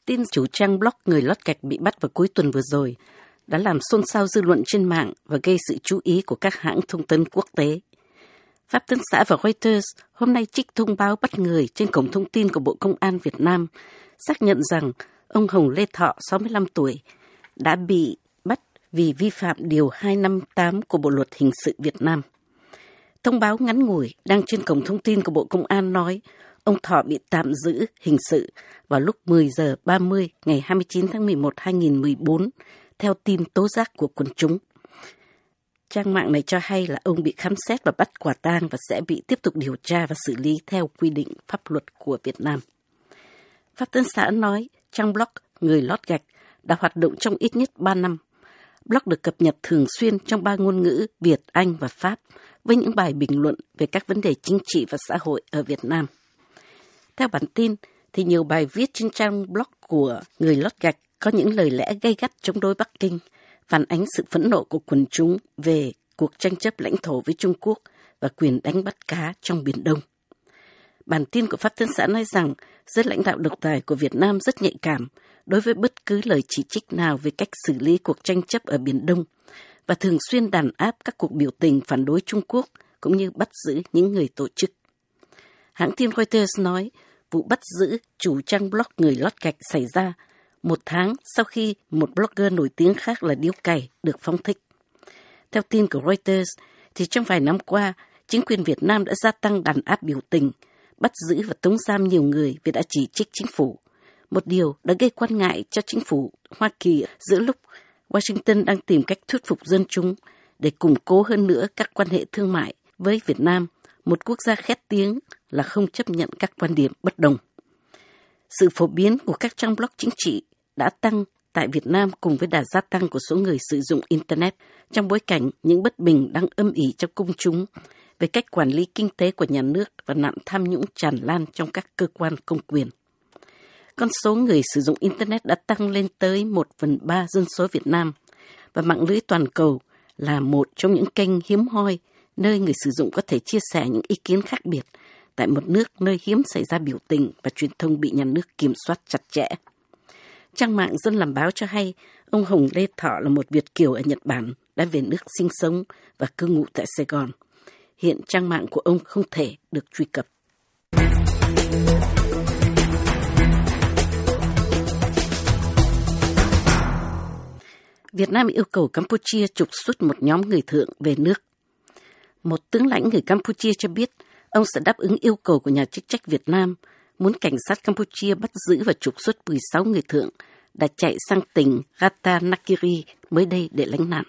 Tin chủ trang blog Người Lót Gạch bị bắt vào cuối tuần vừa rồi đã làm xôn xao dư luận trên mạng và gây sự chú ý của các hãng thông tấn quốc tế. Pháp Tân xã và Reuters hôm nay trích thông báo bắt người trên cổng thông tin của Bộ Công an Việt Nam xác nhận rằng ông Hồng Lê Thọ, 65 tuổi, đã bị bắt vì vi phạm Điều 258 của Bộ Luật Hình sự Việt Nam. Thông báo ngắn ngủi đăng trên cổng thông tin của Bộ Công an nói ông Thọ bị tạm giữ hình sự vào lúc 10 giờ 30 ngày 29 tháng 11 2014 theo tin tố giác của quần chúng. Trang mạng này cho hay là ông bị khám xét và bắt quả tang và sẽ bị tiếp tục điều tra và xử lý theo quy định pháp luật của Việt Nam. Pháp Tân xã nói trang blog Người Lót Gạch đã hoạt động trong ít nhất 3 năm. Blog được cập nhật thường xuyên trong 3 ngôn ngữ Việt, Anh và Pháp với những bài bình luận về các vấn đề chính trị và xã hội ở Việt Nam. Theo bản tin, thì nhiều bài viết trên trang blog của Người Lót Gạch có những lời lẽ gay gắt chống đối Bắc Kinh, phản ánh sự phẫn nộ của quần chúng về cuộc tranh chấp lãnh thổ với Trung Quốc và quyền đánh bắt cá trong Biển Đông. Bản tin của Pháp Tân xã nói rằng giới lãnh đạo độc tài của Việt Nam rất nhạy cảm đối với bất cứ lời chỉ trích nào về cách xử lý cuộc tranh chấp ở Biển Đông và thường xuyên đàn áp các cuộc biểu tình phản đối Trung Quốc cũng như bắt giữ những người tổ chức. Hãng tin Reuters nói vụ bắt giữ chủ trang blog Người Lót Gạch xảy ra một tháng sau khi một blogger nổi tiếng khác là Điếu Cày được phóng thích. Theo tin của Reuters, thì trong vài năm qua, chính quyền Việt Nam đã gia tăng đàn áp biểu tình, bắt giữ và tống giam nhiều người vì đã chỉ trích chính phủ. Một điều đã gây quan ngại cho chính phủ Hoa Kỳ giữa lúc Washington đang tìm cách thuyết phục dân chúng để củng cố hơn nữa các quan hệ thương mại với Việt Nam, một quốc gia khét tiếng là không chấp nhận các quan điểm bất đồng. Sự phổ biến của các trang blog chính trị đã tăng tại Việt Nam cùng với đà gia tăng của số người sử dụng Internet trong bối cảnh những bất bình đang âm ỉ trong công chúng về cách quản lý kinh tế của nhà nước và nạn tham nhũng tràn lan trong các cơ quan công quyền. Con số người sử dụng Internet đã tăng lên tới 1/3 dân số Việt Nam và mạng lưới toàn cầu là một trong những kênh hiếm hoi nơi người sử dụng có thể chia sẻ những ý kiến khác biệt tại một nước nơi hiếm xảy ra biểu tình và truyền thông bị nhà nước kiểm soát chặt chẽ. Trang mạng Dân Làm Báo cho hay ông Hồng Lê Thọ là một Việt kiều ở Nhật Bản đã về nước sinh sống và cư ngụ tại Sài Gòn. Hiện trang mạng của ông không thể được truy cập. Việt Nam yêu cầu Campuchia trục xuất một nhóm người thượng về nước. Một tướng lãnh người Campuchia cho biết ông sẽ đáp ứng yêu cầu của nhà chức trách Việt Nam muốn cảnh sát Campuchia bắt giữ và trục xuất 16 người thượng đã chạy sang tỉnh Ratanakiri mới đây để lánh nạn.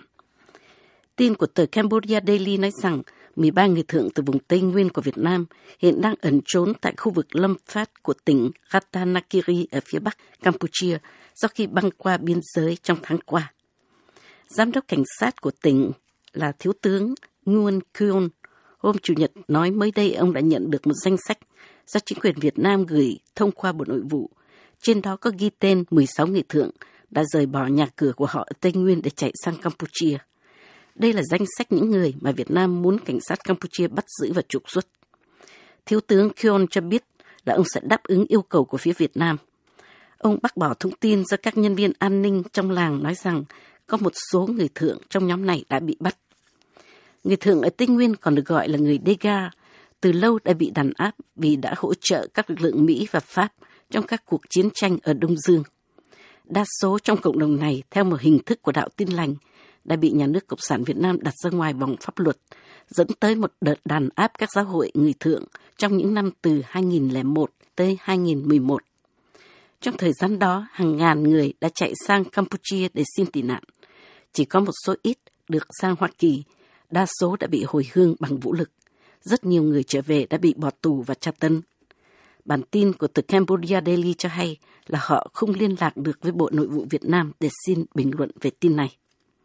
Tin của tờ Cambodia Daily nói rằng 13 người thượng từ vùng Tây Nguyên của Việt Nam hiện đang ẩn trốn tại khu vực Lâm Phát của tỉnh Ratanakiri ở phía bắc Campuchia sau khi băng qua biên giới trong tháng qua. Giám đốc cảnh sát của tỉnh là Thiếu tướng Nguyen Kyon hôm Chủ nhật nói mới đây ông đã nhận được một danh sách do chính quyền Việt Nam gửi thông qua Bộ Nội vụ. Trên đó có ghi tên 16 người thượng đã rời bỏ nhà cửa của họ ở Tây Nguyên để chạy sang Campuchia. Đây là danh sách những người mà Việt Nam muốn cảnh sát Campuchia bắt giữ và trục xuất. Thiếu tướng Kyon cho biết là ông sẽ đáp ứng yêu cầu của phía Việt Nam. Ông bác bỏ thông tin do các nhân viên an ninh trong làng nói rằng có một số người thượng trong nhóm này đã bị bắt. Người thượng ở Tây Nguyên còn được gọi là người Dega, từ lâu đã bị đàn áp vì đã hỗ trợ các lực lượng Mỹ và Pháp trong các cuộc chiến tranh ở Đông Dương. Đa số trong cộng đồng này, theo một hình thức của đạo Tin Lành, đã bị nhà nước Cộng sản Việt Nam đặt ra ngoài vòng pháp luật, dẫn tới một đợt đàn áp các giáo hội người thượng trong những năm từ 2001 tới 2011. Trong thời gian đó, hàng ngàn người đã chạy sang Campuchia để xin tị nạn. Chỉ có một số ít được sang Hoa Kỳ, đa số đã bị hồi hương bằng vũ lực. Rất nhiều người trở về đã bị bỏ tù và tra tấn. Bản tin của tờ Cambodia Daily cho hay là họ không liên lạc được với Bộ Nội vụ Việt Nam để xin bình luận về tin này.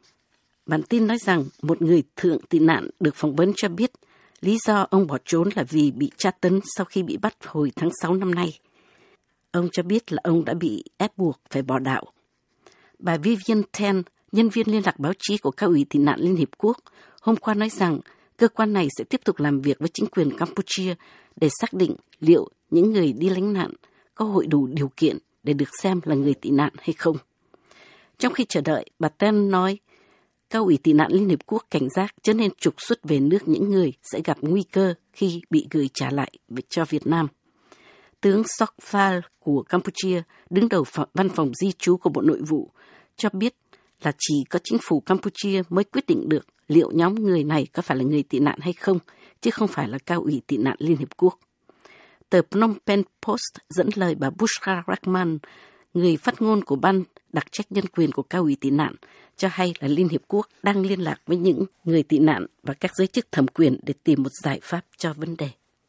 Bản tin nói rằng một người thượng tị nạn được phỏng vấn cho biết lý do ông bỏ trốn là vì bị tra tấn sau khi bị bắt hồi tháng 6 năm nay. Ông cho biết là ông đã bị ép buộc phải bỏ đạo. Bà Vivian Ten, nhân viên liên lạc báo chí của Cao ủy tị nạn Liên Hiệp Quốc, hôm qua nói rằng cơ quan này sẽ tiếp tục làm việc với chính quyền Campuchia để xác định liệu những người đi lánh nạn có hội đủ điều kiện để được xem là người tị nạn hay không. Trong khi chờ đợi, bà Ten nói, Cao ủy tị nạn Liên Hiệp Quốc cảnh giác chớ nên trục xuất về nước những người sẽ gặp nguy cơ khi bị gửi trả lại cho Việt Nam. Tướng Sokphal của Campuchia, đứng đầu văn phòng di trú của Bộ Nội vụ, cho biết là chỉ có chính phủ Campuchia mới quyết định được liệu nhóm người này có phải là người tị nạn hay không, chứ không phải là Cao ủy tị nạn Liên Hiệp Quốc. Tờ Phnom Penh Post dẫn lời bà Bushra Rahman, người phát ngôn của Ban đặc trách nhân quyền của Cao ủy tị nạn, cho hay là Liên Hiệp Quốc đang liên lạc với những người tị nạn và các giới chức thẩm quyền để tìm một giải pháp cho vấn đề.